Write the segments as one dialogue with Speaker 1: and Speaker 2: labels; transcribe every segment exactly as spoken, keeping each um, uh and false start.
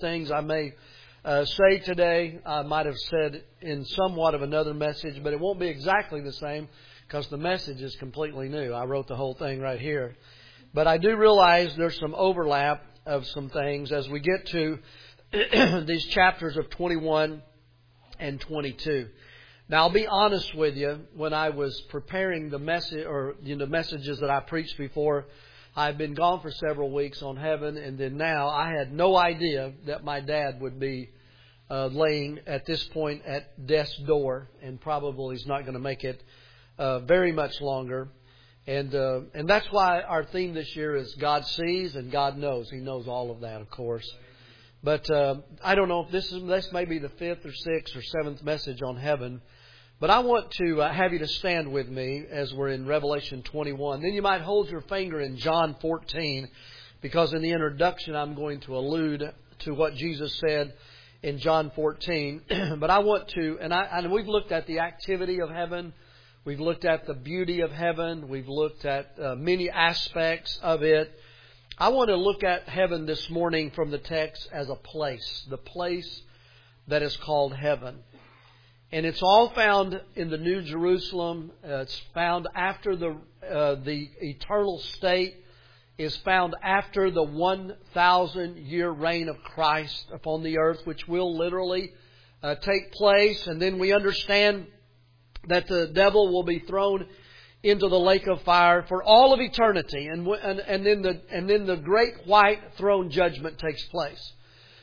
Speaker 1: things I may uh, say today, I might have said in somewhat of another message, but it won't be exactly the same because the message is completely new. I wrote the whole thing right here. But I do realize there's some overlap of some things as we get to these chapters of twenty-one and twenty-two. Now, I'll be honest with you. When I was preparing the message or you know, messages that I preached before, I've been gone for several weeks on heaven, and then now I had no idea that my dad would be uh, laying at this point at death's door, and probably he's not going to make it uh, very much longer. And uh, and that's why our theme this year is God sees and God knows. He knows all of that, of course. But uh, I don't know if this is this may be the fifth or sixth or seventh message on heaven. But I want to uh, have you to stand with me as we're in Revelation twenty-one. Then you might hold your finger in John fourteen, because in the introduction I'm going to allude to what Jesus said in John fourteen. But I want to, and, I, and we've looked at the activity of heaven. We've looked at the beauty of heaven. We've looked at uh, many aspects of it. I want to look at heaven this morning from the text as a place, the place that is called heaven. And it's all found in the New Jerusalem. Uh, it's found after the uh, the eternal state is found after the one thousand year reign of Christ upon the earth, which will literally uh, take place. And then we understand that the devil will be thrown into the lake of fire for all of eternity, and and, and then the and then the great white throne judgment takes place.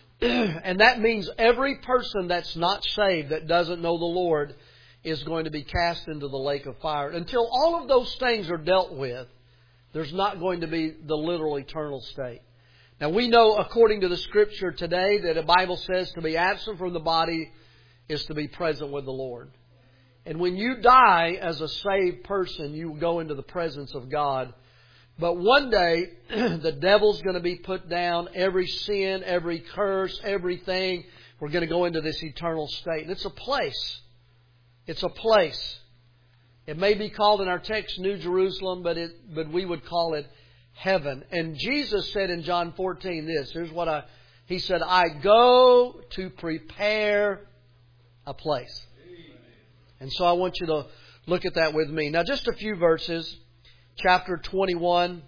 Speaker 1: And that means every person that's not saved, that doesn't know the Lord, is going to be cast into the lake of fire. Until all of those things are dealt with, there's not going to be the literal eternal state. Now we know, according to the Scripture today, that the Bible says to be absent from the body is to be present with the Lord. And when you die as a saved person, you go into the presence of God. But one day, the devil's going to be put down. Every sin, every curse, everything. We're going to go into this eternal state. And it's a place. It's a place. It may be called in our text New Jerusalem, but it, but we would call it heaven. And Jesus said in John fourteen this. Here's what I, He said, I go to prepare a place. And so I want you to look at that with me. Now, just a few verses. Chapter twenty-one,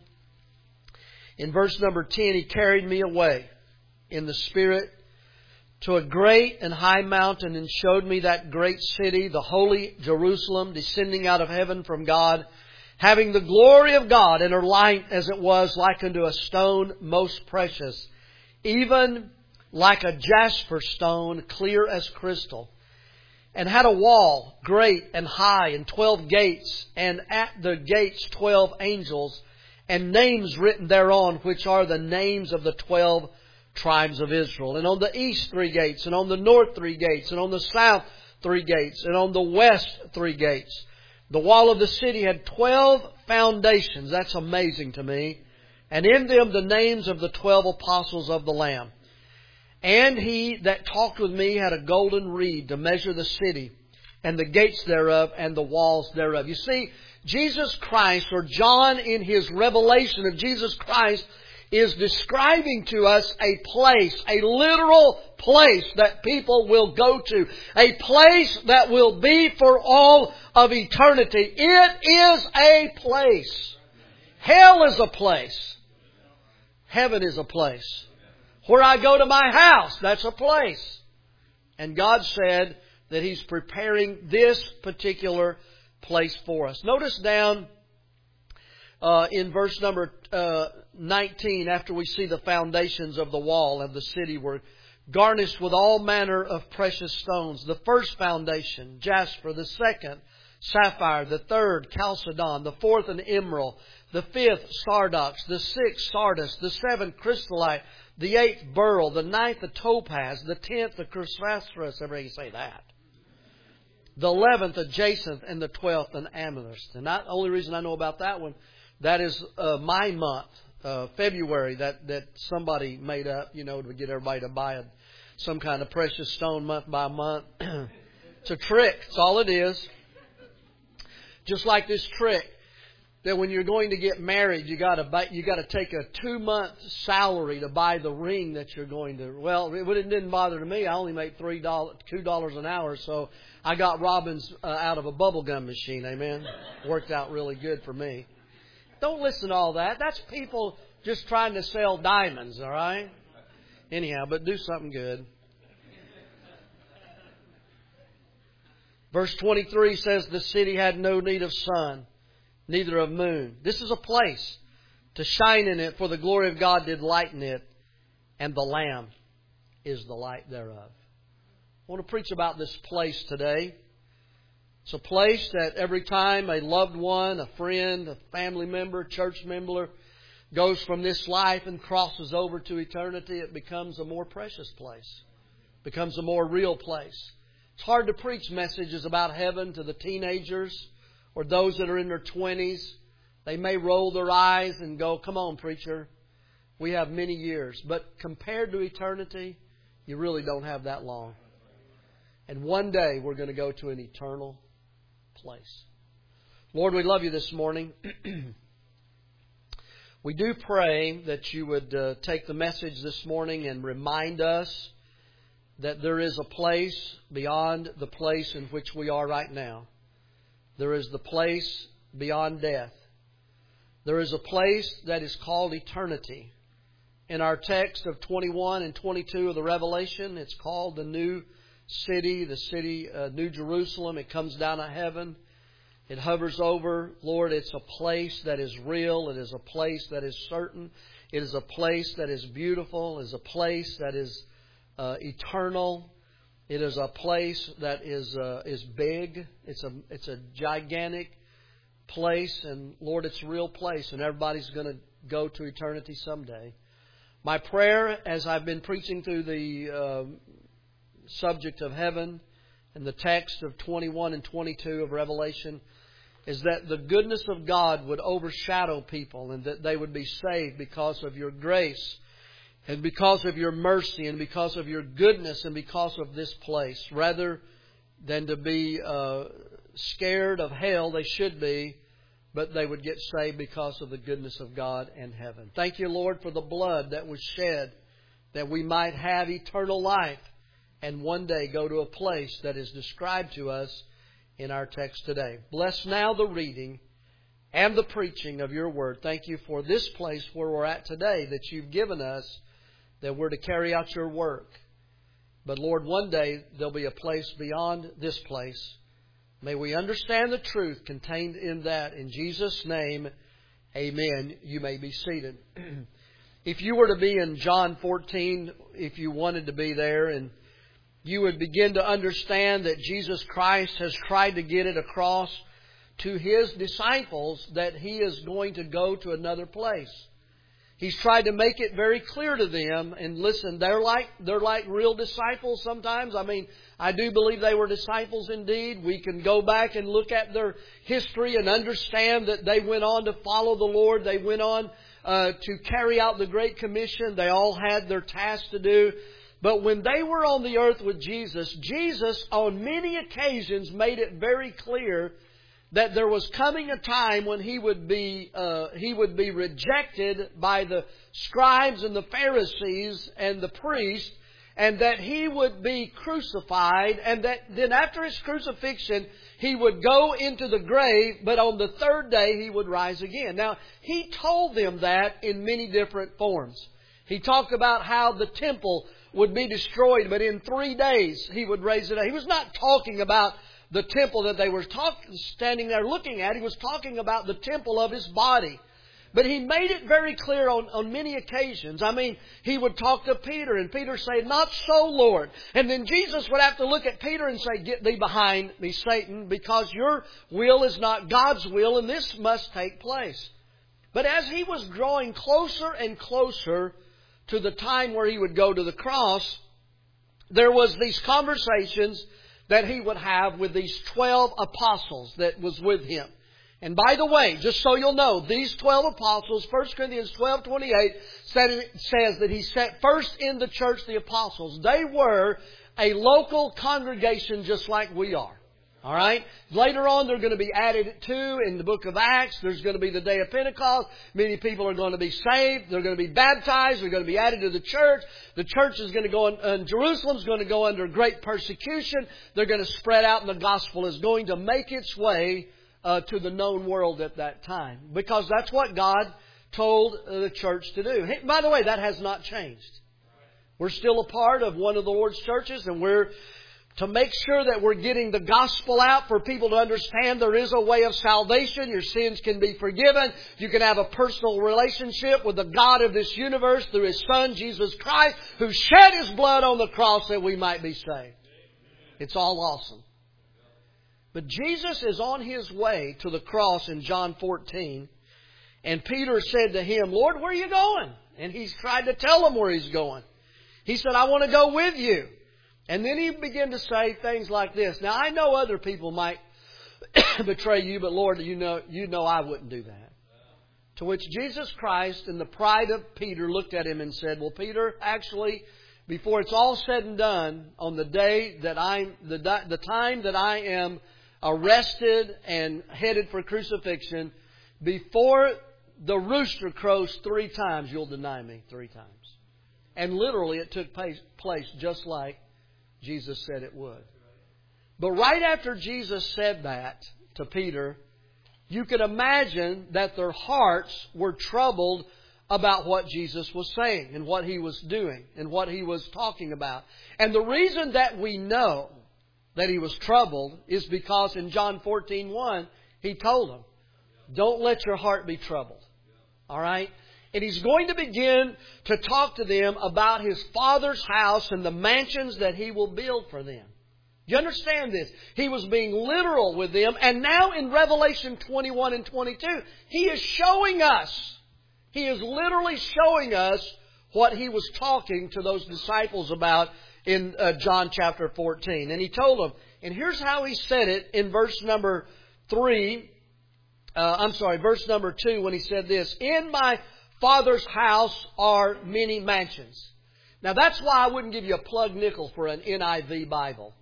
Speaker 1: in verse number ten, He carried me away in the Spirit to a great and high mountain and showed me that great city, the holy Jerusalem, descending out of heaven from God, having the glory of God, and her light as it was like unto a stone most precious, even like a jasper stone, clear as crystal. And had a wall great and high, and twelve gates, and at the gates twelve angels, and names written thereon, which are the names of the twelve tribes of Israel. And on the east three gates, and on the north three gates, and on the south three gates, and on the west three gates. The wall of the city had twelve foundations. That's amazing to me. And in them the names of the twelve apostles of the Lamb. And he that talked with me had a golden reed to measure the city, and the gates thereof, and the walls thereof. You see, Jesus Christ, or John in his revelation of Jesus Christ, is describing to us a place, a literal place that people will go to. A place that will be for all of eternity. It is a place. Hell is a place. Heaven is a place. Where I go to my house, that's a place. And God said that He's preparing this particular place for us. Notice down uh, in verse number uh, nineteen, after we see the foundations of the wall of the city were garnished with all manner of precious stones. The first foundation, jasper. The second, sapphire. The third, chalcedon. The fourth, an emerald. The fifth, sardox. The sixth, sardis. The seventh, chrysolite. The eighth, beryl. The ninth, a topaz. The tenth, a chrysoprase. Everybody can say that. The eleventh, a jacinth. And the twelfth, an amethyst. And the only reason I know about that one, that is uh, my month, uh, February, that, that somebody made up, you know, to get everybody to buy a, some kind of precious stone month by month. It's a trick. That's all it is. Just like this trick. that when you're going to get married, you got to buy, you got to take a two month salary to buy the ring that you're going to. Well, it, it didn't bother me. I only make three dollars, two dollars an hour, so I got robins uh, out of a bubble gum machine. Amen. Worked out really good for me. Don't listen to all that. That's people just trying to sell diamonds. All right. Anyhow, but do something good. Verse twenty-three says, the city had no need of sun, neither of moon. This is a place to shine in it, for the glory of God did lighten it, and the Lamb is the light thereof. I want to preach about this place today. It's a place that every time a loved one, a friend, a family member, church member goes from this life and crosses over to eternity, it becomes a more precious place. It becomes a more real place. It's hard to preach messages about heaven to the teenagers or those that are in their twenties. They may roll their eyes and go, come on, preacher. We have many years. But compared to eternity, you really don't have that long. And one day we're going to go to an eternal place. Lord, we love You this morning. We do pray that You would uh, take the message this morning and remind us that there is a place beyond the place in which we are right now. There is the place beyond death. There is a place that is called eternity. In our text of twenty-one and twenty-two of the Revelation, it's called the New City, the city, uh, New Jerusalem. It comes down out of heaven. It hovers over. Lord, it's a place that is real. It is a place that is certain. It is a place that is beautiful. It is a place that is uh, eternal. It is a place that is uh, is big. It's a it's a gigantic place, and Lord, it's a real place, and everybody's going to go to eternity someday. My prayer, as I've been preaching through the uh, subject of heaven and the text of twenty-one and twenty-two of Revelation, is that the goodness of God would overshadow people and that they would be saved because of Your grace and because of Your mercy and because of Your goodness and because of this place. Rather than to be uh, scared of hell, they should be, but they would get saved because of the goodness of God and heaven. Thank You, Lord, for the blood that was shed that we might have eternal life and one day go to a place that is described to us in our text today. Bless now the reading and the preaching of Your word. Thank You for this place where we're at today that You've given us, that we're to carry out Your work. But Lord, one day there'll be a place beyond this place. May we understand the truth contained in that. In Jesus' name, amen. You may be seated. If you were to be in John fourteen, if you wanted to be there, and you would begin to understand that Jesus Christ has tried to get it across to His disciples that He is going to go to another place. He's tried to make it very clear to them. And listen, they're like they're like real disciples sometimes. I mean, I do believe they were disciples indeed. We can go back and look at their history and understand that they went on to follow the Lord. They went on uh, to carry out the Great Commission. They all had their tasks to do. But when they were on the earth with Jesus, Jesus on many occasions made it very clear that there was coming a time when He would be uh, He would be rejected by the scribes and the Pharisees and the priests, and that He would be crucified, and that then after His crucifixion He would go into the grave, but on the third day He would rise again. Now, He told them that in many different forms. He talked about how the temple would be destroyed, but in three days He would raise it up. He was not talking about the temple that they were talk, standing there looking at. He was talking about the temple of His body. But He made it very clear on, on many occasions. I mean, He would talk to Peter, and Peter say, "Not so, Lord." And then Jesus would have to look at Peter and say, "Get thee behind me, Satan, because your will is not God's will, and this must take place." But as He was drawing closer and closer to the time where He would go to the cross, there was these conversations that He would have with these twelve apostles that was with Him. And by the way, just so you'll know, these twelve apostles, First Corinthians twelve twenty-eight says that He set first in the church the apostles. They were a local congregation just like we are. All right? Later on, they're going to be added to in the book of Acts. There's going to be the day of Pentecost. Many people are going to be saved. They're going to be baptized. They're going to be added to the church. The church is going to go, in, and Jerusalem's going to go under great persecution. They're going to spread out, and the gospel is going to make its way uh, to the known world at that time. Because that's what God told the church to do. Hey, by the way, that has not changed. We're still a part of one of the Lord's churches, and we're to make sure that we're getting the gospel out for people to understand there is a way of salvation. Your sins can be forgiven. You can have a personal relationship with the God of this universe through His Son, Jesus Christ, who shed His blood on the cross that we might be saved. It's all awesome. But Jesus is on His way to the cross in John fourteen. And Peter said to Him, Lord, where are you going? And He's tried to tell him where He's going. He said, I want to go with you. And then He began to say things like this. Now, I know other people might betray you, but Lord, you know, you know I wouldn't do that. To which Jesus Christ, in the pride of Peter, looked at him and said, well, Peter, actually, before it's all said and done, on the day that I'm, the, the time that I am arrested and headed for crucifixion, before the rooster crows three times, you'll deny me three times. And literally, it took place just like Jesus said it would. But right after Jesus said that to Peter, you could imagine that their hearts were troubled about what Jesus was saying and what He was doing and what He was talking about. And the reason that we know that He was troubled is because in John fourteen one, He told them, don't let your heart be troubled. All right? And He's going to begin to talk to them about His Father's house and the mansions that He will build for them. You understand this? He was being literal with them. And now in Revelation twenty-one and twenty-two, He is showing us, He is literally showing us what He was talking to those disciples about in uh, John chapter fourteen. And He told them, and here's how He said it in verse number three. Uh, I'm sorry, verse number two, when He said this, in my Father's house are many mansions. Now that's why I wouldn't give you a plug nickel for an N I V Bible.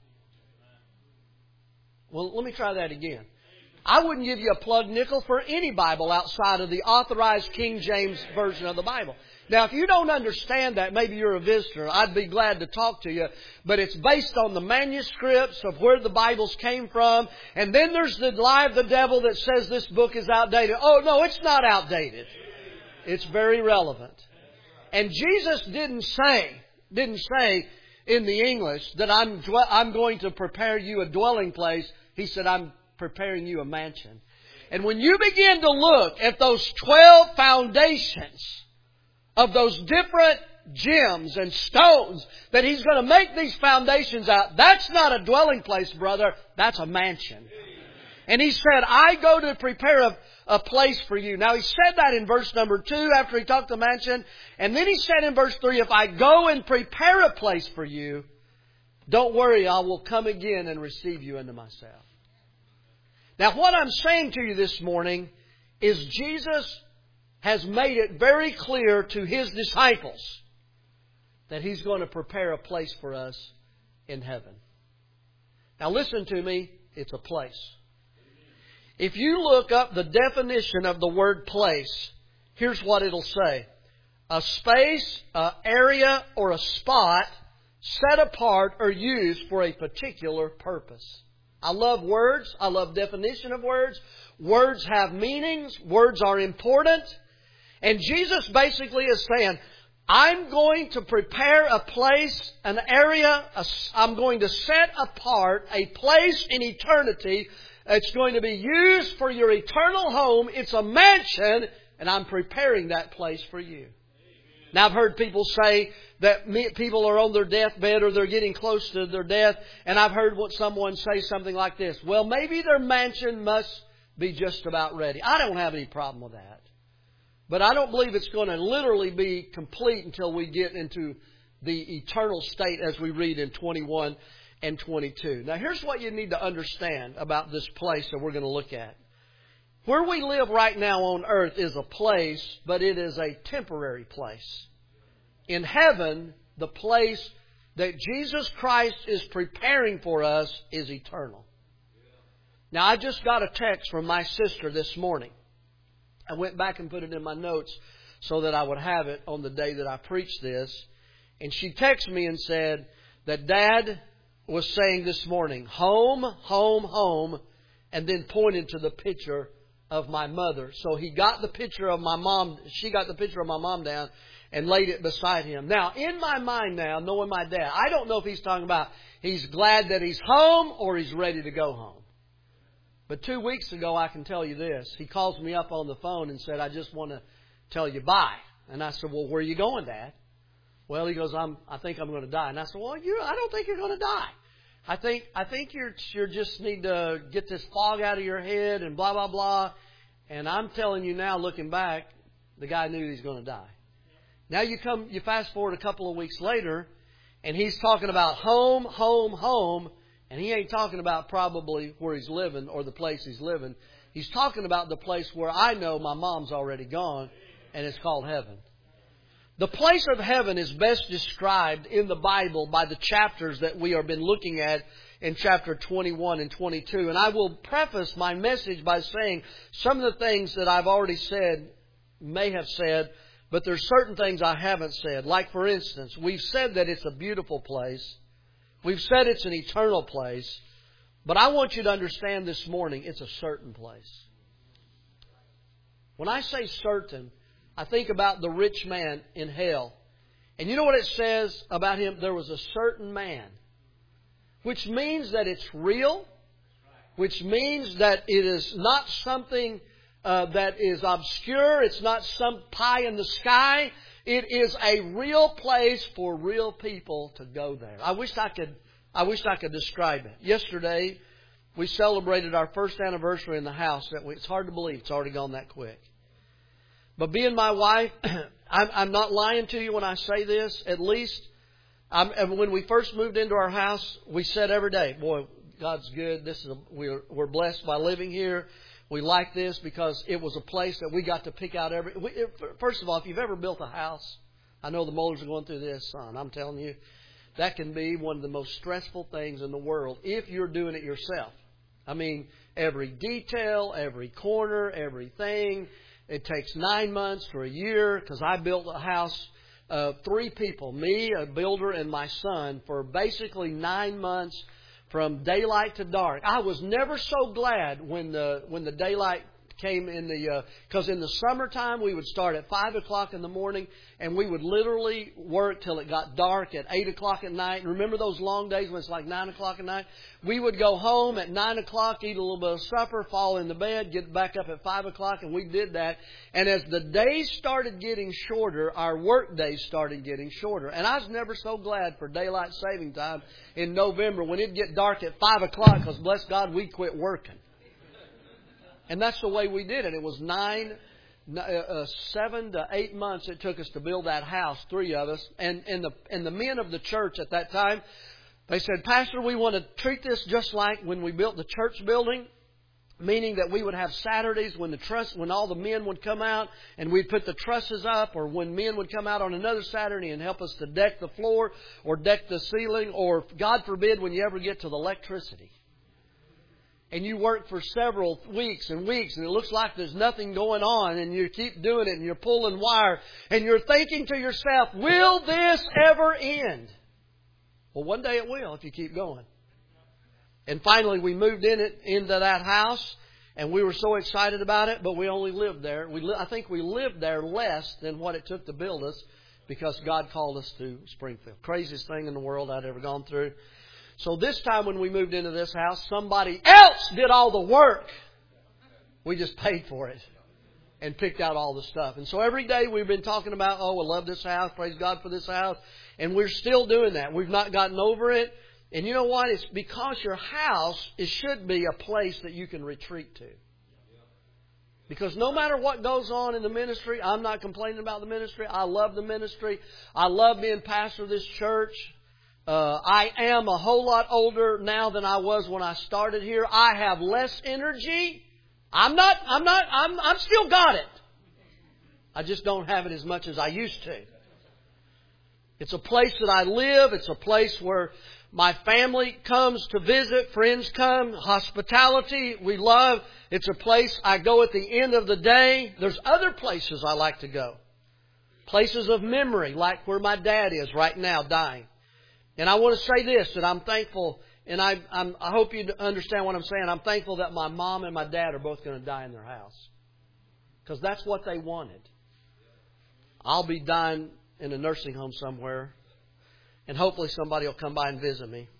Speaker 1: Well, let me try that again. I wouldn't give you a plug nickel for any Bible outside of the authorized King James Version of the Bible. Now, if you don't understand that, maybe you're a visitor, I'd be glad to talk to you. But it's based on the manuscripts of where the Bibles came from. And then there's the lie of the devil that says this book is outdated. Oh, no, it's not outdated. It's very relevant. And Jesus didn't say, didn't say in the English that I'm, I'm going to prepare you a dwelling place. He said, I'm preparing you a mansion. And when you begin to look at those twelve foundations of those different gems and stones that He's going to make these foundations out, that's not a dwelling place, brother. That's a mansion. And He said, I go to prepare a, a place for you. Now He said that in verse number two after He talked the mansion. And then He said in verse three, if I go and prepare a place for you, don't worry, I will come again and receive you into myself. Now what I'm saying to you this morning is Jesus has made it very clear to His disciples that He's going to prepare a place for us in heaven. Now listen to me, it's a place. If you look up the definition of the word place, here's what it'll say. A space, an area, or a spot set apart or used for a particular purpose. I love words. I love definition of words. Words have meanings. Words are important. And Jesus basically is saying, I'm going to prepare a place, an area, a, I'm going to set apart a place in eternity. It's going to be used for your eternal home. It's a mansion, and I'm preparing that place for you. Now, I've heard people say that people are on their deathbed or they're getting close to their death, and I've heard what someone say something like this. Well, maybe their mansion must be just about ready. I don't have any problem with that. But I don't believe it's going to literally be complete until we get into the eternal state as we read in twenty-one and twenty-two. Now, here's what you need to understand about this place that we're going to look at. Where we live right now on earth is a place, but it is a temporary place. In heaven, the place that Jesus Christ is preparing for us is eternal. Now, I just got a text from my sister this morning. I went back and put it in my notes so that I would have it on the day that I preached this. And she texted me and said that Dad was saying this morning, home, home, home, and then pointed to the picture of my mother. So he got the picture of my mom, she got the picture of my mom down and laid it beside him. Now, in my mind now, knowing my dad, I don't know if he's talking about he's glad that he's home or he's ready to go home. But two weeks ago, I can tell you this. He calls me up on the phone and said, I just want to tell you bye. And I said, well, where are you going, Dad? Well, he goes, I'm, I think I'm going to die. And I said, well, you, I don't think you're going to die. I think, I think you're, you just need to get this fog out of your head and blah, blah, blah. And I'm telling you now, looking back, the guy knew he was going to die. Now you come, you fast forward a couple of weeks later, and he's talking about home, home, home. And he ain't talking about probably where he's living or the place he's living. He's talking about the place where I know my mom's already gone, and it's called heaven. The place of heaven is best described in the Bible by the chapters that we have been looking at in chapter twenty-one and twenty-two. And I will preface my message by saying some of the things that I've already said, may have said, but there's certain things I haven't said. Like, for instance, we've said that it's a beautiful place. We've said it's an eternal place, but I want you to understand this morning, it's a certain place. When I say certain, I think about the rich man in hell. And you know what it says about him? There was a certain man, which means that it's real, which means that it is not something uh, that is obscure. It's not some pie in the sky. It is a real place for real people to go there. I wish I could, I wish I could describe it. Yesterday, we celebrated our first anniversary in the house. That we, it's hard to believe it's already gone that quick. But being my wife, I'm, I'm not lying to you when I say this. At least, I'm, and when we first moved into our house, we said every day, "Boy, God's good. This is a, we're we're blessed by living here." We like this because it was a place that we got to pick out every... We, it, first of all, if you've ever built a house, I know the Mullers are going through this, son. I'm telling you, that can be one of the most stressful things in the world if you're doing it yourself. I mean, every detail, every corner, everything. It takes nine months to a year because I built a house of three people, me, a builder, and my son, for basically nine months. From daylight to dark. I was never so glad when the when the daylight came in the... Because uh, in the summertime, we would start at five o'clock in the morning, and we would literally work till it got dark at eight o'clock at night. And remember those long days when it's like nine o'clock at night? We would go home at nine o'clock, eat a little bit of supper, fall into bed, get back up at five o'clock, and we did that. And as the days started getting shorter, our work days started getting shorter. And I was never so glad for daylight saving time in November when it'd get dark at five o'clock, because bless God, we quit working. And that's the way we did it. It was nine, uh, seven to eight months it took us to build that house, three of us. And, and, the, and the men of the church at that time, they said, Pastor, we want to treat this just like when we built the church building. Meaning that we would have Saturdays when the truss, when all the men would come out and we'd put the trusses up, or when men would come out on another Saturday and help us to deck the floor or deck the ceiling, or God forbid when you ever get to the electricity. And you work for several weeks and weeks and it looks like there's nothing going on, and you keep doing it and you're pulling wire and you're thinking to yourself, will this ever end? Well, one day it will if you keep going. And finally we moved in it into that house, and we were so excited about it, but we only lived there. We li- I think we lived there less than what it took to build us, because God called us to Springfield. Craziest thing in the world I'd ever gone through. So this time when we moved into this house, somebody else did all the work. We just paid for it and picked out all the stuff. And so every day we've been talking about, oh, I love this house. Praise God for this house. And we're still doing that. We've not gotten over it. And you know what? It's because your house, it should be a place that you can retreat to. Because no matter what goes on in the ministry, I'm not complaining about the ministry. I love the ministry. I love being pastor of this church. Uh, I am a whole lot older now than I was when I started here. I have less energy. I'm not, I'm not, I'm, I'm still got it. I just don't have it as much as I used to. It's a place that I live. It's a place where my family comes to visit. Friends come. Hospitality we love. It's a place I go at the end of the day. There's other places I like to go. Places of memory, like where my dad is right now, dying. And I want to say this, that I'm thankful, and I, I'm, I hope you understand what I'm saying. I'm thankful that my mom and my dad are both going to die in their house. Because that's what they wanted. I'll be dying in a nursing home somewhere. And hopefully somebody will come by and visit me.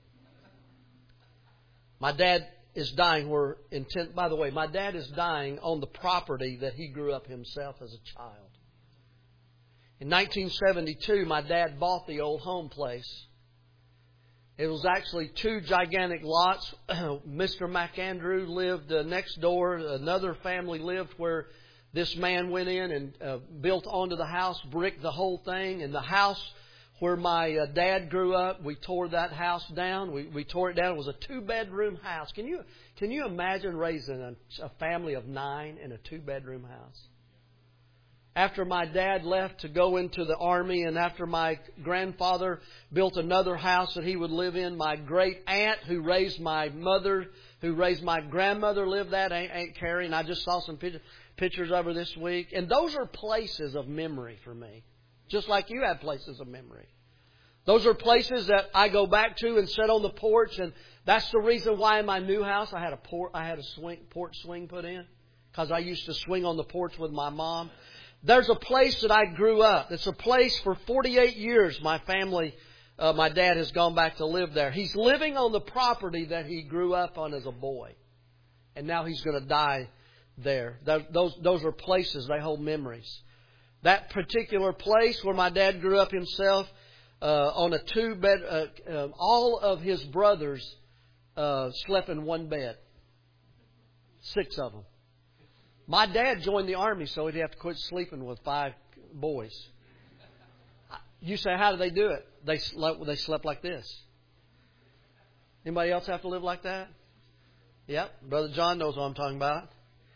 Speaker 1: My dad is dying where, intent, by the way, my dad is dying on the property that he grew up himself as a child. In nineteen seventy-two, my dad bought the old home place. It was actually two gigantic lots. Mister McAndrew lived uh, next door. Another family lived where this man went in and uh, built onto the house, bricked the whole thing. And the house where my uh, dad grew up, we tore that house down. We, we tore it down. It was a two-bedroom house. Can you can you imagine raising a, a family of nine in a two-bedroom house? After my dad left to go into the army, and after my grandfather built another house that he would live in, my great aunt who raised my mother, who raised my grandmother, lived that, Aunt, Aunt Carrie, and I just saw some pictures of her this week. And those are places of memory for me, just like you have places of memory. Those are places that I go back to and sit on the porch, and that's the reason why in my new house I had a por- I had a swing, porch swing put in, because I used to swing on the porch with my mom. There's a place that I grew up. It's a place for forty-eight years my family, uh, my dad has gone back to live there. He's living on the property that he grew up on as a boy. And now he's going to die there. Those, those are places, they hold memories. That particular place where my dad grew up himself, uh, on a two bed, uh, uh, all of his brothers uh, slept in one bed. Six of them. My dad joined the army, so he'd have to quit sleeping with five boys. You say, how do they do it? They slept, they slept like this. Anybody else have to live like that? Yep. Brother John knows what I'm talking about.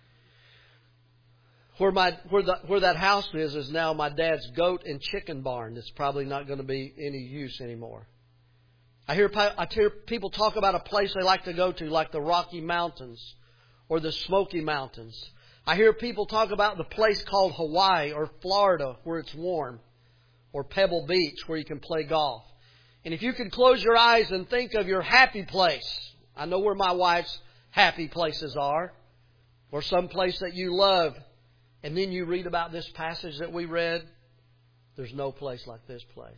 Speaker 1: Where my where the where that house is is now my dad's goat and chicken barn. It's probably not going to be any use anymore. I hear I hear people talk about a place they like to go to, like the Rocky Mountains or the Smoky Mountains. I hear people talk about the place called Hawaii or Florida where it's warm, or Pebble Beach where you can play golf. And if you can close your eyes and think of your happy place, I know where my wife's happy places are, or some place that you love, and then you read about this passage that we read, there's no place like this place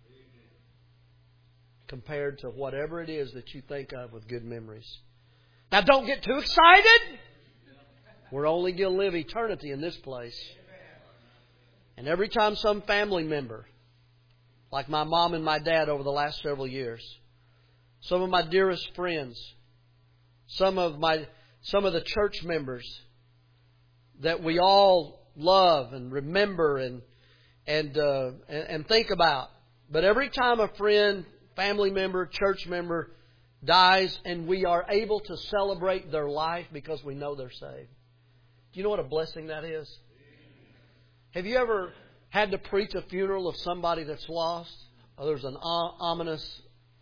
Speaker 1: compared to whatever it is that you think of with good memories. Now don't get too excited. We're only going to live eternity in this place. And every time some family member, like my mom and my dad over the last several years, some of my dearest friends, some of my some of the church members that we all love and remember and and uh, and, and think about, but every time a friend, family member, church member dies, and we are able to celebrate their life because we know they're saved. Do you know what a blessing that is? Have you ever had to preach a funeral of somebody that's lost? Oh, there's an ominous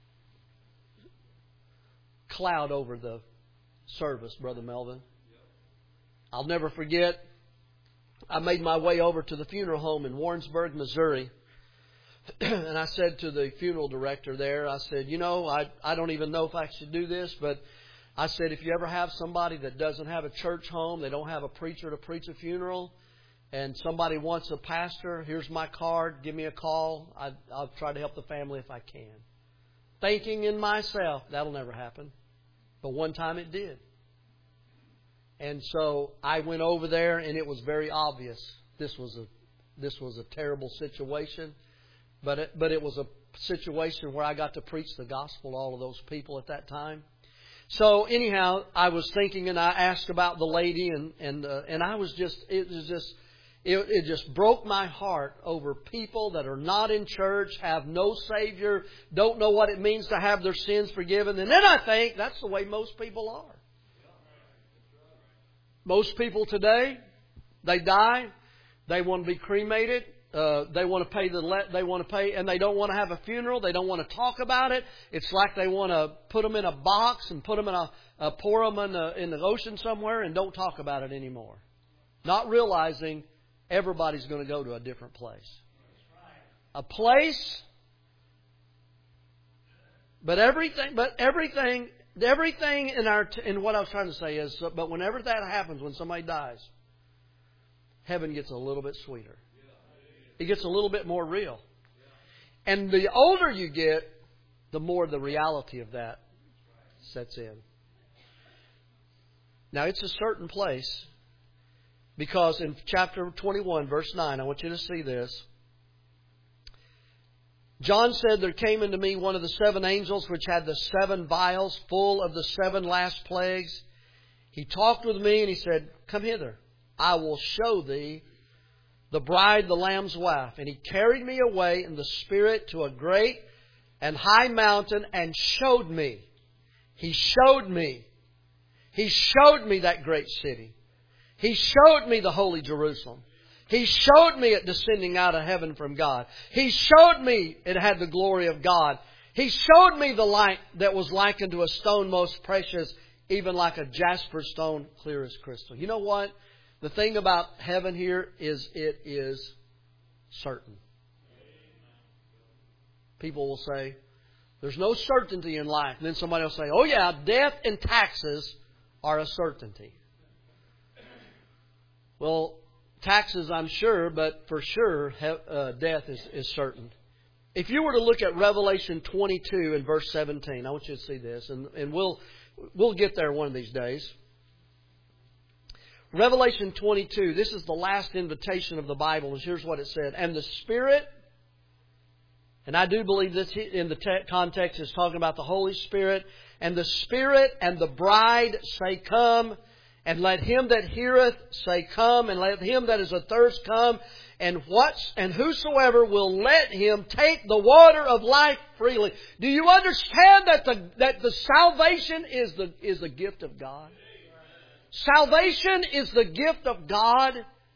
Speaker 1: cloud over the service, Brother Melvin. I'll never forget, I made my way over to the funeral home in Warrensburg, Missouri. And I said to the funeral director there, I said, you know, I, I don't even know if I should do this, but I said, if you ever have somebody that doesn't have a church home, they don't have a preacher to preach a funeral, and somebody wants a pastor, here's my card, give me a call. I, I'll try to help the family if I can. Thinking in myself, that'll never happen. But one time it did. And so I went over there, and it was very obvious. This was a this was a terrible situation. But it, but it was a situation where I got to preach the gospel to all of those people at that time. So anyhow, I was thinking, and I asked about the lady, and and uh, and I was just it was just it, it just broke my heart over people that are not in church, have no Savior, don't know what it means to have their sins forgiven. And then I think that's the way most people are. Most people today, they die, they want to be cremated. Uh, they want to pay the let. They want to pay, and they don't want to have a funeral. They don't want to talk about it. It's like they want to put them in a box and put them in a, a pour them in the, in the ocean somewhere and don't talk about it anymore. Not realizing everybody's going to go to a different place. A place, but everything, but everything, everything in our in what I was trying to say is, but whenever that happens, when somebody dies, heaven gets a little bit sweeter. It gets a little bit more real. And the older you get, the more the reality of that sets in. Now, it's a certain place, because in chapter twenty-one, verse nine, I want you to see this. John said, there came unto me one of the seven angels which had the seven vials full of the seven last plagues. He talked with me and he said, come hither. I will show thee the bride, the Lamb's wife. And He carried me away in the Spirit to a great and high mountain and showed me. He showed me. He showed me that great city. He showed me the holy Jerusalem. He showed me it descending out of heaven from God. He showed me it had the glory of God. He showed me the light that was likened to a stone most precious, even like a jasper stone, clear as crystal. You know what? The thing about heaven here is it is certain. People will say, there's no certainty in life. And then somebody will say, oh yeah, death and taxes are a certainty. Well, taxes I'm sure, but for sure uh, death is, is certain. If you were to look at Revelation twenty-two and verse seventeen, I want you to see this, and, and we'll we'll get there one of these days. Revelation twenty-two, this is the last invitation of the Bible, and here's what it said. And the Spirit, and I do believe this in the te- context is talking about the Holy Spirit, and the Spirit and the bride say, come, and let him that heareth say, come, and let him that is athirst come, and what's and whosoever will let him take the water of life freely. Do you understand that the that the salvation is the is the gift of God? Salvation is the gift of God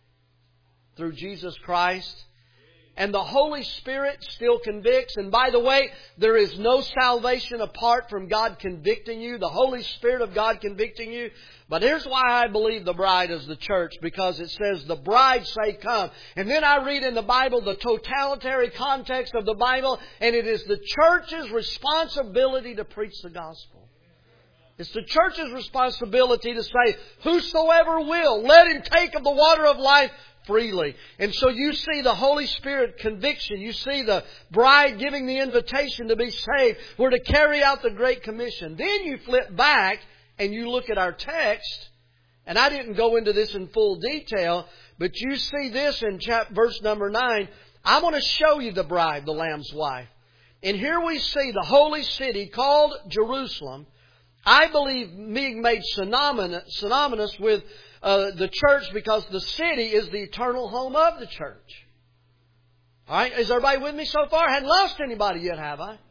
Speaker 1: through Jesus Christ. And the Holy Spirit still convicts. And by the way, there is no salvation apart from God convicting you. The Holy Spirit of God convicting you. But here's why I believe the bride is the church. Because it says the bride say come. And then I read in the Bible the totalitarian context of the Bible. And it is the church's responsibility to preach the gospel. It's the church's responsibility to say, whosoever will, let him take of the water of life freely. And so you see the Holy Spirit conviction. You see the bride giving the invitation to be saved. We're to carry out the Great Commission. Then you flip back and you look at our text. And I didn't go into this in full detail, but you see this in chapter, verse number nine. I'm going to show you the bride, the Lamb's wife. And here we see the holy city called Jerusalem, I believe being made synonymous, synonymous with uh, the church, because the city is the eternal home of the church. All right, is everybody with me so far? I hadn't lost anybody yet, have I?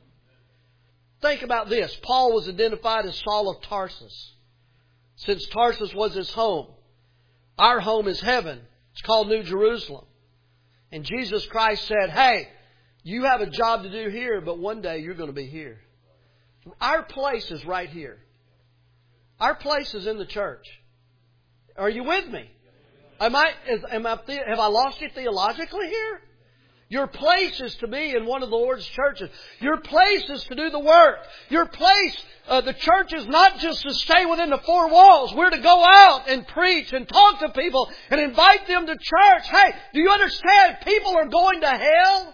Speaker 1: Think about this. Paul was identified as Saul of Tarsus, since Tarsus was his home. Our home is heaven. It's called New Jerusalem. And Jesus Christ said, hey, you have a job to do here, but one day you're going to be here. Our place is right here. Our place is in the church. Are you with me? Am I, is, am I, have I lost you theologically here? Your place is to be in one of the Lord's churches. Your place is to do the work. Your place, uh, the church is not just to stay within the four walls. We're to go out and preach and talk to people and invite them to church. Hey, do you understand? People are going to hell.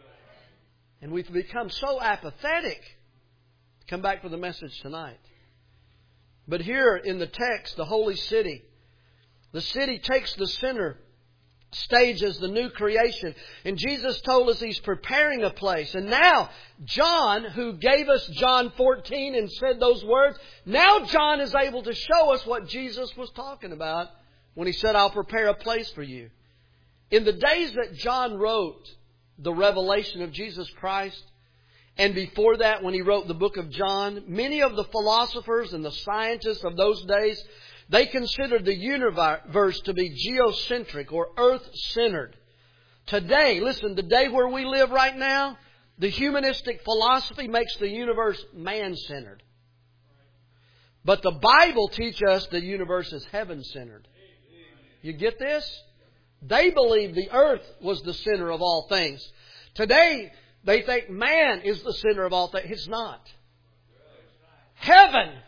Speaker 1: And we've become so apathetic. Come back for the message tonight. But here in the text, the holy city, the city takes the center stage as the new creation. And Jesus told us He's preparing a place. And now, John, who gave us John fourteen and said those words, now John is able to show us what Jesus was talking about when He said, I'll prepare a place for you. In the days that John wrote the revelation of Jesus Christ, and before that, when he wrote the book of John, many of the philosophers and the scientists of those days, they considered the universe to be geocentric or earth-centered. Today, listen, the day where we live right now, the humanistic philosophy makes the universe man-centered. But the Bible teaches us the universe is heaven-centered. You get this? They believe the earth was the center of all things. Today, they think man is the center of all things. It's not. Heaven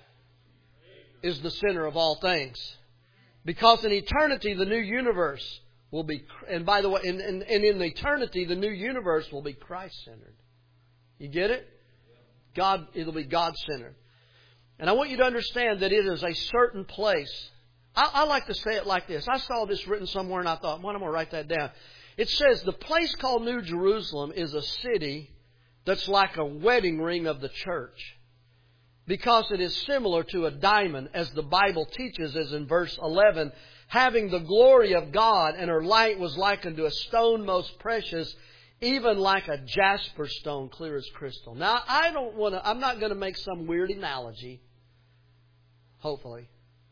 Speaker 1: is the center of all things. Because in eternity, the new universe will be, and by the way, and, and, and in eternity, the new universe will be Christ-centered. You get it? God, it'll be God-centered. And I want you to understand that it is a certain place. I, I like to say it like this. I saw this written somewhere and I thought, well, I'm going to write that down. It says the place called New Jerusalem is a city that's like a wedding ring of the church. Because it is similar to a diamond, as the Bible teaches, as in verse eleven, having the glory of God, and her light was like unto a stone most precious, even like a jasper stone, clear as crystal. Now, I don't want to, I'm not going to make some weird analogy, hopefully,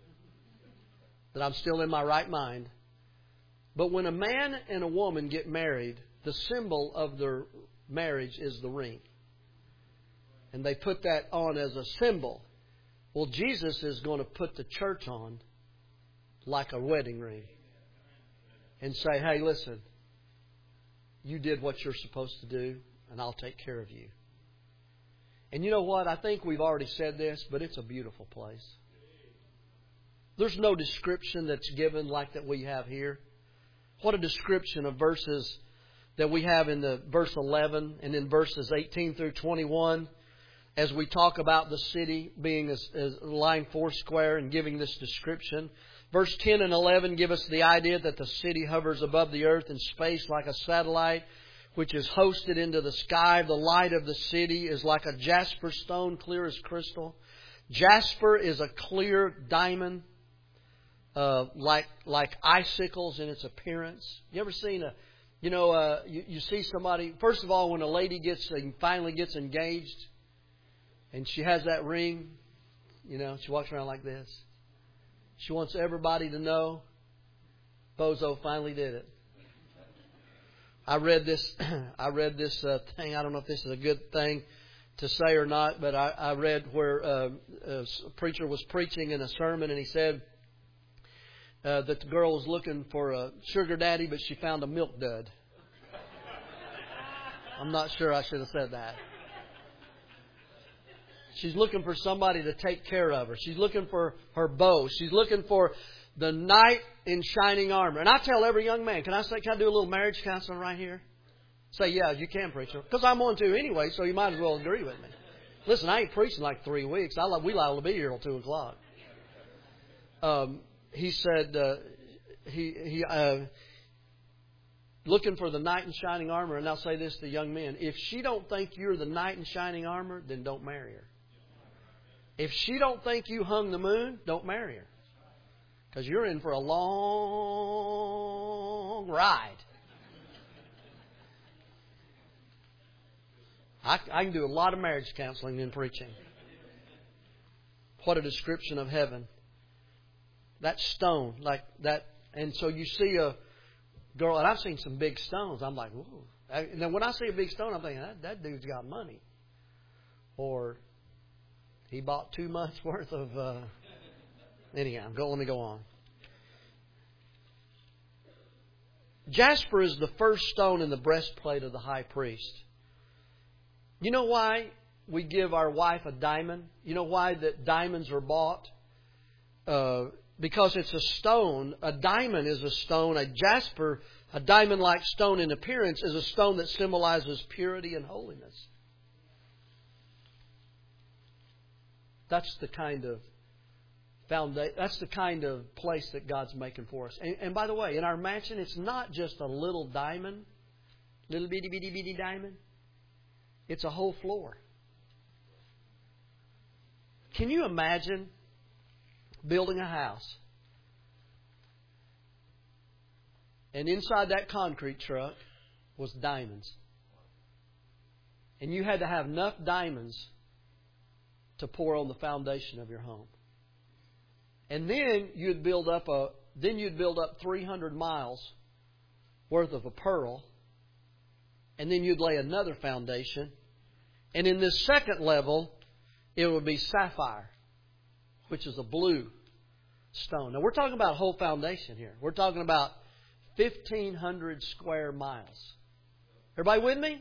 Speaker 1: that I'm still in my right mind. But when a man and a woman get married, the symbol of their marriage is the ring. And they put that on as a symbol. Well, Jesus is going to put the church on like a wedding ring. And say, hey, listen, you did what you're supposed to do, and I'll take care of you. And you know what? I think we've already said this, but it's a beautiful place. There's no description that's given like that we have here. What a description of verses that we have in the verse eleven and in verses eighteen through twenty-one. As we talk about the city being as, as lying four square and giving this description. Verse ten and eleven give us the idea that the city hovers above the earth in space like a satellite, which is hosted into the sky. The light of the city is like a jasper stone, clear as crystal. Jasper is a clear diamond, uh, like like icicles in its appearance. You ever seen a, you know, uh, you, you see somebody, first of all, when a lady gets finally gets engaged, and she has that ring, you know, she walks around like this. She wants everybody to know Bozo finally did it. I read this. I read this uh, thing. I don't know if this is a good thing to say or not, but I, I read where uh, a preacher was preaching in a sermon, and he said uh, that the girl was looking for a sugar daddy, but she found a milk dud. I'm not sure I should have said that. She's looking for somebody to take care of her. She's looking for her beau. She's looking for the knight in shining armor. And I tell every young man, can I say, can I do a little marriage counseling right here? Say, yeah, you can, preacher. Because I'm on to anyway, so you might as well agree with me. Listen, I ain't preaching like three weeks. I we liable to be here till two o'clock. Um, he said, uh, he he uh, looking for the knight in shining armor. And I'll say this to young men: if she don't think you're the knight in shining armor, then don't marry her. If she don't think you hung the moon, don't marry her. Because you're in for a long ride. I, I can do a lot of marriage counseling and preaching. What a description of heaven. That stone, like that. And so you see a girl, and I've seen some big stones. I'm like, whoa. And then when I see a big stone, I'm thinking, that, that dude's got money. Or he bought two months worth of... Uh... Anyhow, go, let me go on. Jasper is the first stone in the breastplate of the high priest. You know why we give our wife a diamond? You know why that diamonds are bought? Uh, because it's a stone. A diamond is a stone. A jasper, a diamond-like stone in appearance, is a stone that symbolizes purity and holiness. That's the kind of foundation. That's the kind of place that God's making for us. And, and by the way, in our mansion, it's not just a little diamond, little bitty bitty bitty diamond. It's a whole floor. Can you imagine building a house, and inside that concrete truck was diamonds, and you had to have enough diamonds to pour on the foundation of your home. And then you'd build up a then you'd build up three hundred miles worth of a pearl, And then you'd lay another foundation. And in this second level, it would be sapphire, which is a blue stone. Now, we're talking about a whole foundation here. We're talking about fifteen hundred square miles. Everybody with me?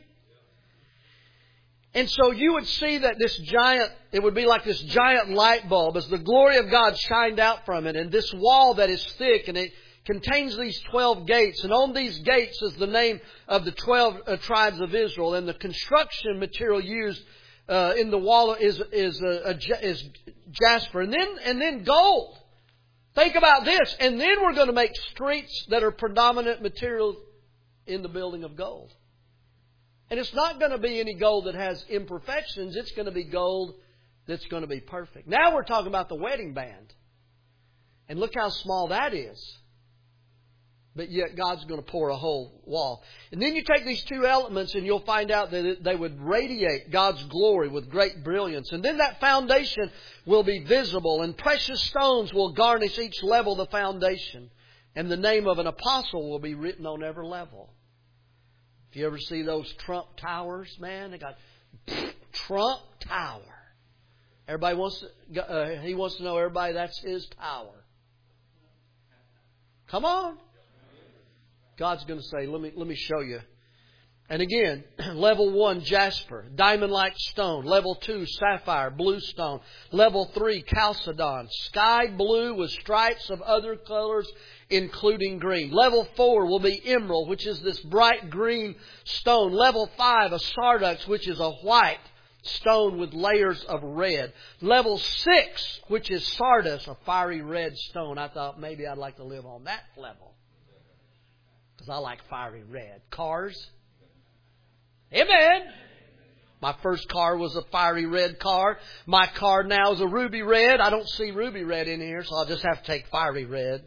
Speaker 1: And so you would see that this giant, it would be like this giant light bulb as the glory of God shined out from it. And this wall that is thick, and it contains these twelve gates. And on these gates is the name of the twelve uh, tribes of Israel. And the construction material used uh, in the wall is is, uh, is jasper. And then, and then gold. Think about this. And then we're going to make streets that are predominant material in the building of gold. And it's not going to be any gold that has imperfections. It's going to be gold that's going to be perfect. Now we're talking about the wedding band. And look how small that is. But yet God's going to pour a whole wall. And then you take these two elements and you'll find out that they would radiate God's glory with great brilliance. And then that foundation will be visible. And precious stones will garnish each level of the foundation. And the name of an apostle will be written on every level. If you ever see those Trump towers, man, they got Trump Tower. Everybody wants to, uh, he wants to know everybody that's his tower. Come on. God's going to say, let me, let me show you. And again, level one, jasper, diamond-like stone. Level two, sapphire, blue stone. Level three, chalcedon, sky blue with stripes of other colors, including green. Level four will be emerald, which is this bright green stone. Level five, a sardonyx, which is a white stone with layers of red. Level six, which is sardis, a fiery red stone. I thought maybe I'd like to live on that level, because I like fiery red. Cars? Amen. My first car was a fiery red car. My car now is a ruby red. I don't see ruby red in here, so I'll just have to take fiery red.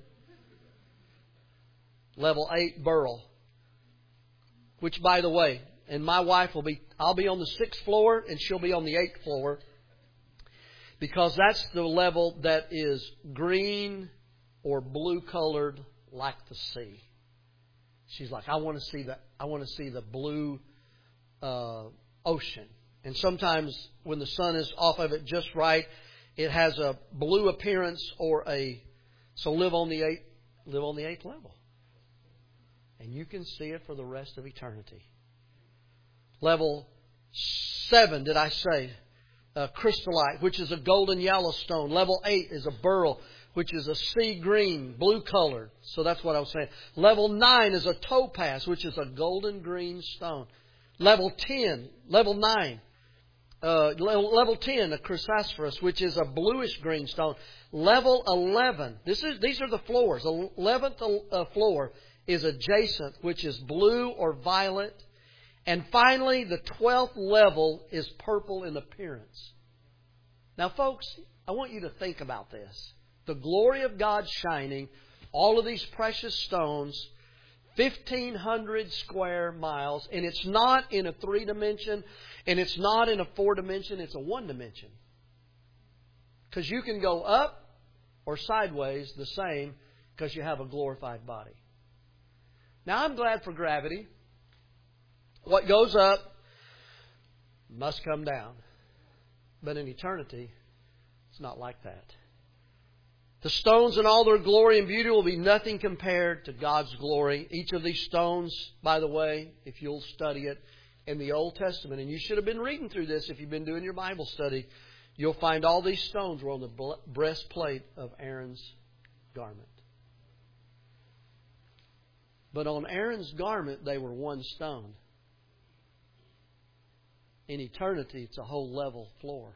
Speaker 1: Level eight, beryl. Which, by the way, and my wife will be, I'll be on the sixth floor and she'll be on the eighth floor. Because that's the level that is green or blue colored like the sea. She's like, I want to see the, I want to see the blue uh, ocean. And sometimes when the sun is off of it just right, it has a blue appearance or a, so live on the eighth, live on the eighth level. And you can see it for the rest of eternity. Level seven, did I say? Uh, crystallite, which is a golden yellow stone. Level eight is a beryl, which is a sea green, blue colored. So that's what I was saying. Level nine is a topaz, which is a golden green stone. Level ten, level nine, uh, level, level ten, a chrysosporus, which is a bluish green stone. Level eleven, this is these are the floors. eleventh uh, floor is a jacinth, which is blue or violet. And finally, the twelfth level is purple in appearance. Now, folks, I want you to think about this. The glory of God shining, all of these precious stones, fifteen hundred square miles, and it's not in a three dimension, and it's not in a four dimension, it's a one dimension. Because you can go up or sideways the same because you have a glorified body. Now, I'm glad for gravity. What goes up must come down. But in eternity, it's not like that. The stones in all their glory and beauty will be nothing compared to God's glory. Each of these stones, by the way, if you'll study it in the Old Testament, and you should have been reading through this if you've been doing your Bible study, you'll find all these stones were on the breastplate of Aaron's garment. But on Aaron's garment, they were one stone. In eternity, it's a whole level floor.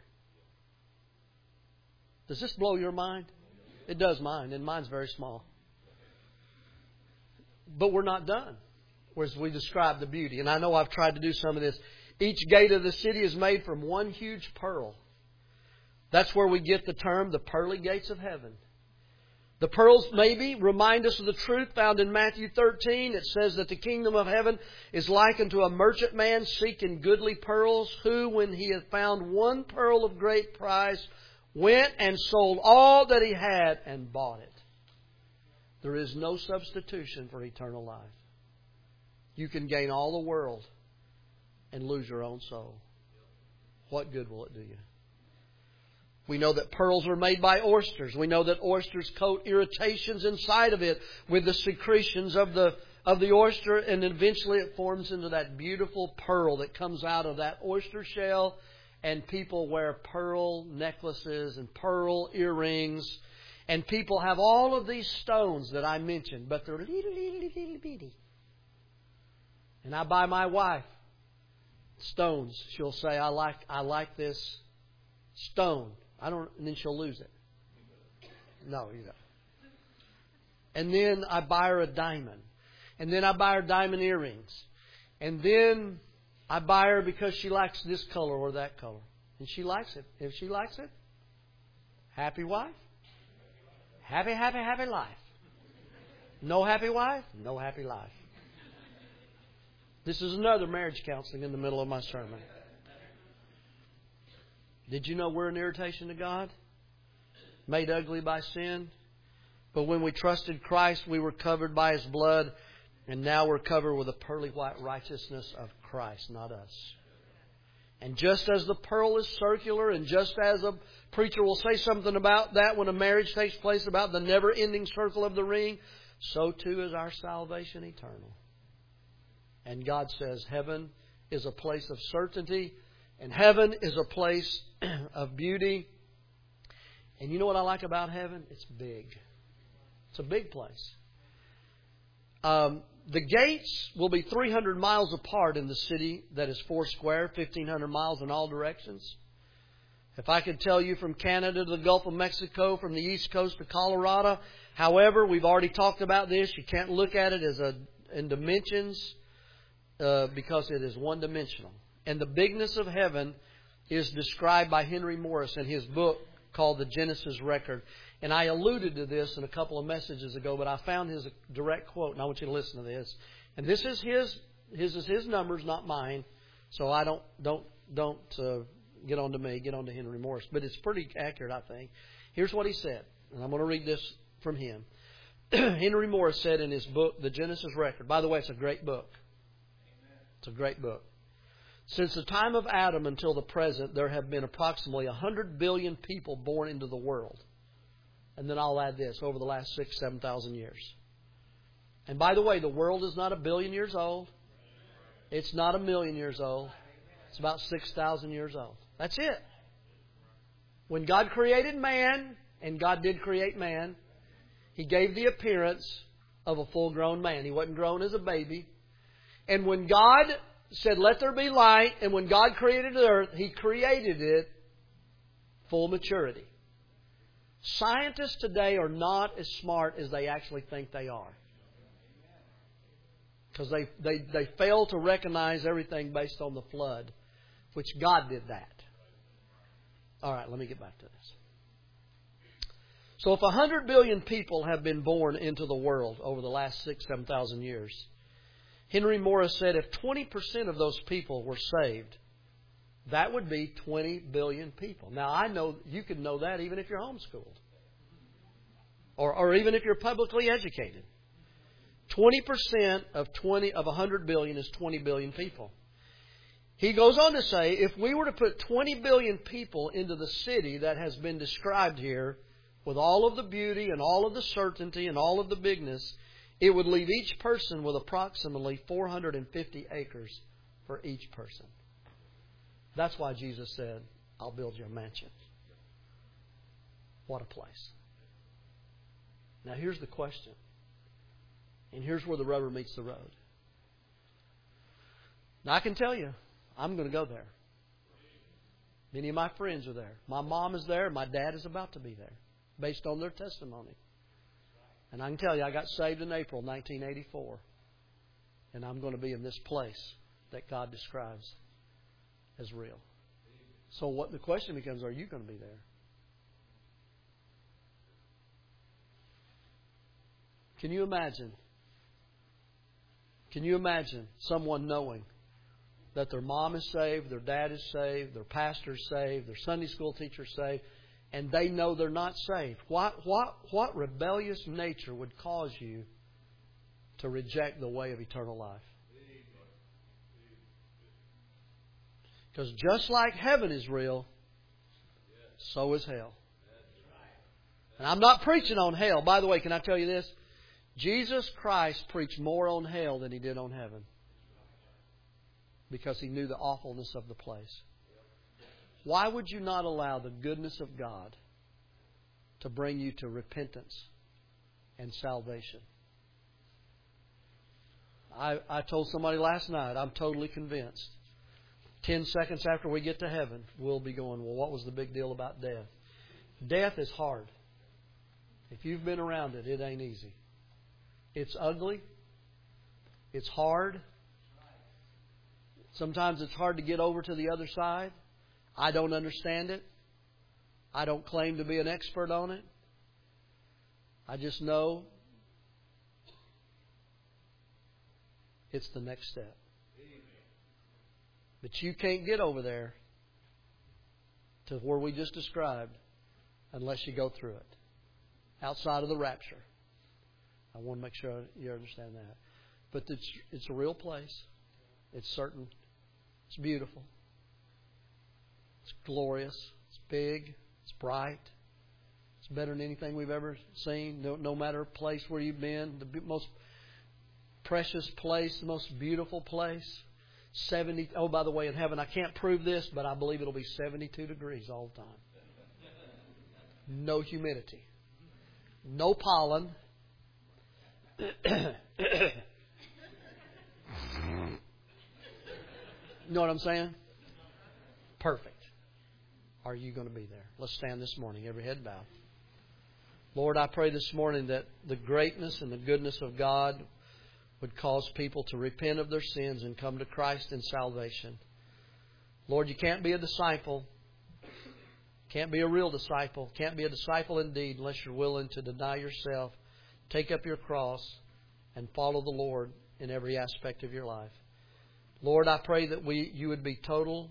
Speaker 1: Does this blow your mind? It does mine, and mine's very small. But we're not done. Whereas we describe the beauty. And I know I've tried to do some of this. Each gate of the city is made from one huge pearl. That's where we get the term, the pearly gates of heaven. The pearls maybe remind us of the truth found in Matthew thirteen. It says that the kingdom of heaven is likened to a merchant man seeking goodly pearls, who, when he had found one pearl of great price, went and sold all that he had and bought it. There is no substitution for eternal life. You can gain all the world and lose your own soul? What good will it do you? We know that pearls are made by oysters. We know that oysters coat irritations inside of it with the secretions of the of the oyster, and eventually it forms into that beautiful pearl that comes out of that oyster shell. And people wear pearl necklaces and pearl earrings. And people have all of these stones that I mentioned, but they're little, little, little bitty. And I buy my wife stones. She'll say, I like I like this stone. I don't, and then she'll lose it. No, you don't. And then I buy her a diamond. And then I buy her diamond earrings. And then I buy her because she likes this color or that color. And she likes it. If she likes it, happy wife. Happy, happy, happy life. No happy wife, no happy life. This is another marriage counseling in the middle of my sermon. Did you know we're an irritation to God? Made ugly by sin? But when we trusted Christ, we were covered by His blood. And now we're covered with the pearly white righteousness of Christ, not us. And just as the pearl is circular, and just as a preacher will say something about that when a marriage takes place, about the never-ending circle of the ring, so too is our salvation eternal. And God says heaven is a place of certainty, and heaven is a place of beauty. And you know what I like about heaven? It's big. It's a big place. Um, the gates will be three hundred miles apart in the city that is four square, fifteen hundred miles in all directions. If I could tell you from Canada to the Gulf of Mexico, from the East Coast to Colorado. However, we've already talked about this. You can't look at it as a in dimensions uh, because it is one-dimensional. And the bigness of heaven is described by Henry Morris in his book called The Genesis Record. And I alluded to this in a couple of messages ago, but I found his direct quote, and I want you to listen to this. And this is his, his is his numbers, not mine. So I don't don't don't uh, get on to me, get on to Henry Morris. But it's pretty accurate, I think. Here's what he said, and I'm going to read this from him. Henry Morris said in his book, The Genesis Record. By the way, it's a great book. It's a great book. Since the time of Adam until the present, there have been approximately one hundred billion people born into the world. And then I'll add this, over the last six, seven thousand years. And by the way, the world is not a billion years old. It's not a million years old. It's about six thousand years old. That's it. When God created man, and God did create man, He gave the appearance of a full-grown man. He wasn't grown as a baby. And when God said, let there be light, and when God created the earth, He created it full maturity. Scientists today are not as smart as they actually think they are. Because they, they, they fail to recognize everything based on the flood, which God did that. All right, let me get back to this. So if one hundred billion people have been born into the world over the last six, seven thousand years, Henry Morris said if twenty percent of those people were saved, that would be twenty billion people. Now, I know you can know that even if you're homeschooled. Or, or even if you're publicly educated. twenty percent of twenty of one hundred billion is twenty billion people. He goes on to say, if we were to put twenty billion people into the city that has been described here, with all of the beauty and all of the certainty and all of the bigness, it would leave each person with approximately four hundred fifty acres for each person. That's why Jesus said, I'll build you a mansion. What a place. Now here's the question. And here's where the rubber meets the road. Now I can tell you, I'm going to go there. Many of my friends are there. My mom is there. My dad is about to be there, based on their testimony. And I can tell you, I got saved in April nineteen eighty-four. And I'm going to be in this place that God describes as real. So what the question becomes, are you going to be there? Can you imagine? Can you imagine someone knowing that their mom is saved, their dad is saved, their pastor is saved, their Sunday school teacher is saved, and they know they're not saved? What, what, what rebellious nature would cause you to reject the way of eternal life? Because just like heaven is real, so is hell. And I'm not preaching on hell. By the way, can I tell you this? Jesus Christ preached more on hell than He did on heaven. Because He knew the awfulness of the place. Why would you not allow the goodness of God to bring you to repentance and salvation? I, I told somebody last night, I'm totally convinced. Ten seconds after we get to heaven, we'll be going, well, what was the big deal about death? Death is hard. If you've been around it, it ain't easy. It's ugly. It's hard. Sometimes it's hard to get over to the other side. I don't understand it. I don't claim to be an expert on it. I just know it's the next step. But you can't get over there to where we just described unless you go through it. Outside of the rapture. I want to make sure you understand that. But it's, it's a real place. It's certain. It's beautiful. It's glorious. It's big. It's bright. It's better than anything we've ever seen. No, no matter place where you've been. The most precious place. The most beautiful place. seventy. Oh, by the way, in heaven, I can't prove this, but I believe it'll be seventy-two degrees all the time. No humidity. No pollen. You know what I'm saying? Perfect. Are you going to be there? Let's stand this morning, every head bowed. Lord, I pray this morning that the greatness and the goodness of God would cause people to repent of their sins and come to Christ in salvation. Lord, you can't be a disciple. Can't be a real disciple. Can't be a disciple indeed unless you're willing to deny yourself, take up your cross, and follow the Lord in every aspect of your life. Lord, I pray that we you would be total,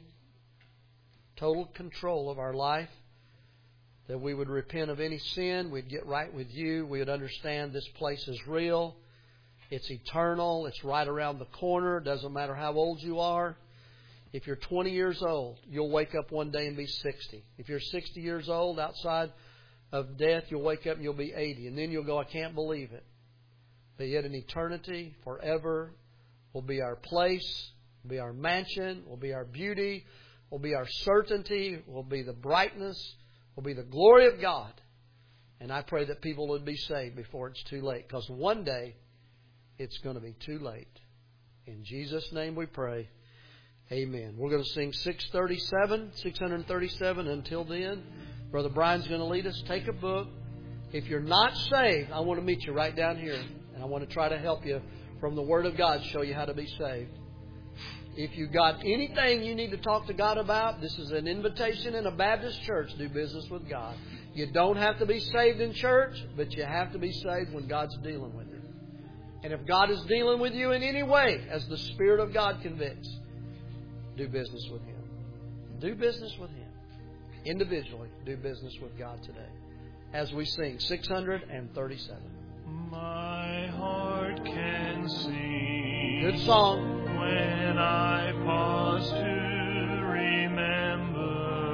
Speaker 1: total control of our life, that we would repent of any sin, we'd get right with you, we would understand this place is real, it's eternal, it's right around the corner, it doesn't matter how old you are. If you're twenty years old, you'll wake up one day and be sixty. If you're sixty years old, outside of death, you'll wake up and you'll be eighty. And then you'll go, I can't believe it. But yet in eternity, forever, will be our place, will be our mansion, will be our beauty, will be our certainty, will be the brightness, will be the glory of God. And I pray that people would be saved before it's too late. Because one day, it's going to be too late. In Jesus' name we pray. Amen. We're going to sing six thirty-seven, six thirty-seven. Until then, Brother Brian's going to lead us. Take a book. If you're not saved, I want to meet you right down here. And I want to try to help you from the Word of God, show you how to be saved. If you've got anything you need to talk to God about, this is an invitation in a Baptist church. Do business with God. You don't have to be saved in church, but you have to be saved when God's dealing with you. And if God is dealing with you in any way, as the Spirit of God convicts, do business with Him. Do business with Him. Individually, do business with God today. As we sing six thirty-seven.
Speaker 2: My heart can sing.
Speaker 1: Good song.
Speaker 2: When I pause to remember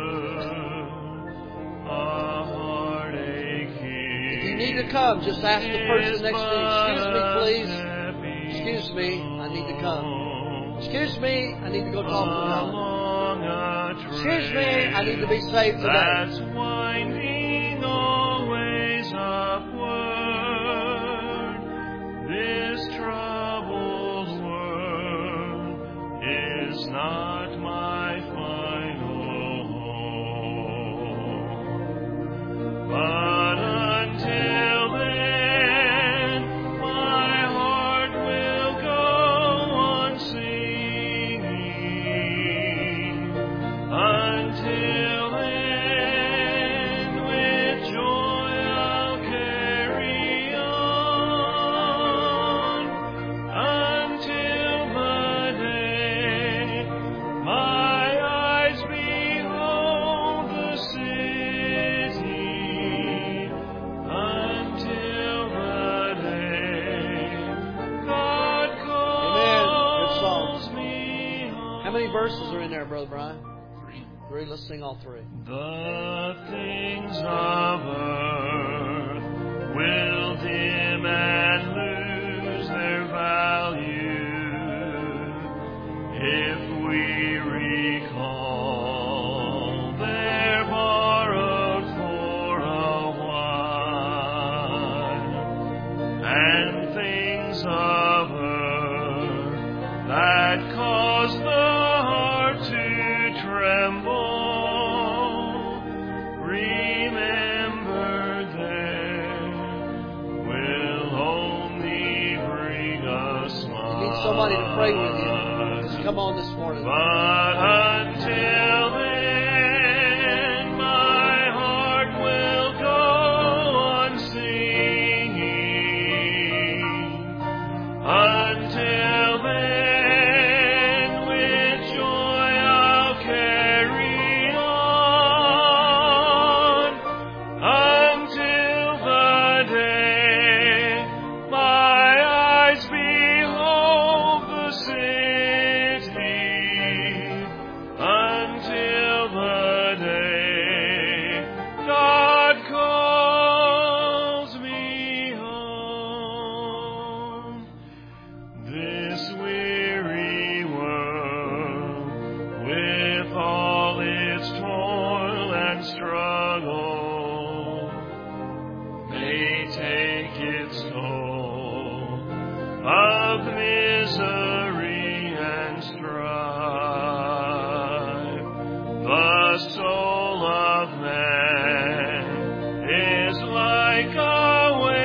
Speaker 2: a heartache here.
Speaker 1: If you need to come, just ask the person next to you, excuse me, please. Excuse me, I need to come. Excuse me, I need to go talk to God. Excuse me, I need to be saved today.
Speaker 2: That's winding always upward. This troubled world is not my final home. But until then, my heart will go on singing. Until then, with joy I'll carry on. Until the day
Speaker 1: Brother Brian? Three. Three. Let's sing all three.
Speaker 2: The things of earth will dim and lose their value if we recall they're borrowed for a while, and things of earth that cause the heart to tremble, remember there will only bring a smile.
Speaker 1: You need somebody to pray with you. Just come on this morning.
Speaker 2: But